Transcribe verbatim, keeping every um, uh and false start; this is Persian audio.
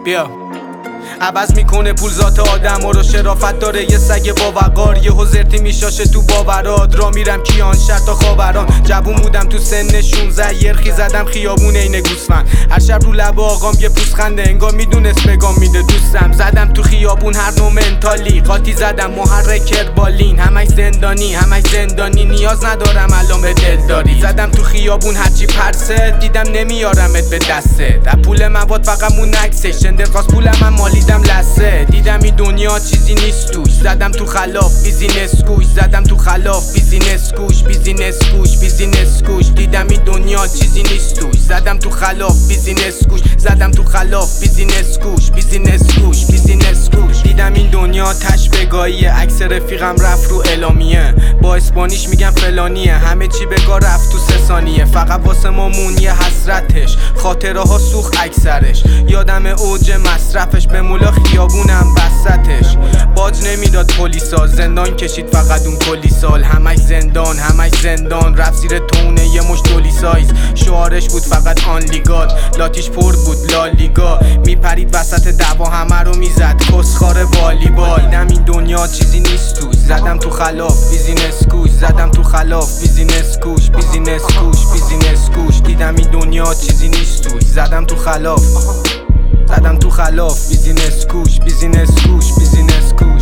بیا عوض میکنه پول ذات آدم رو شرافت داره یه سگ با وقار یه زرتی میشاشه تو باورات را میرم کیان شهر تا خاوران جوون بودم تو سن شونزده یرخی زدم خیابون عین گوسفند هر شب رو لب آقام یه پوزخنده انگار میدونست بگام میده دوستم زدم تو خیابون هر نوع منتالی قاطی زدم محرک کربالین همش زندانی همش زندانی نیاز ندارم الان به دلداری زدم تو خیابون هرچی پرسه دیدم نمیارمت به دسته در پول مواد فقط مون عکسش شندر خواست پولم من مالیدم لسه دیدم این دنیا چیزی نیست توش زدم تو خلاف بیزینس گوش زدم تو خلاف بیزینس گوش بیزینس گوش بیزینس گوش دیدم این دنیا چیزی نیست توش زدم تو خلاف بیزینس گوش زدم تو خلاف بیزینس گوش بیزینس گوش بیزینس گوش دیدم این دنیا تش بگاهیه عکس رفیقم رفت رو اعلامیه با اسپانیش میگم فلانیه همه چی بگا رفت تو سه ثانیه فقط واسه ما مون یه حسرتش خاطره ها سوخت اکثرش یادم اوج مصرفش به مولا خیابونم بسطش باج نمیداد پلیسا زندان کشید فقط اون کلی سال همش زندان همش زندان رفت زیر تونه یه مش دولی سایز شعارش بود فقط آن لیگات لاتیش پر بود لالیگا میپرید وسط دعوا همه رو میزد کسخار والیبال دیدم این دنیا چیزی نیست توش زدم تو خلاف بیزینس گوش زدم تو خلاف بیزینس گوش بیزینس گوش بیزینس گوش دیدم این دنیا چیزی نیست توش زدم تو خلاف زدم تو خلاف بیزینس گوش بیزینس گوش بیزینس گوش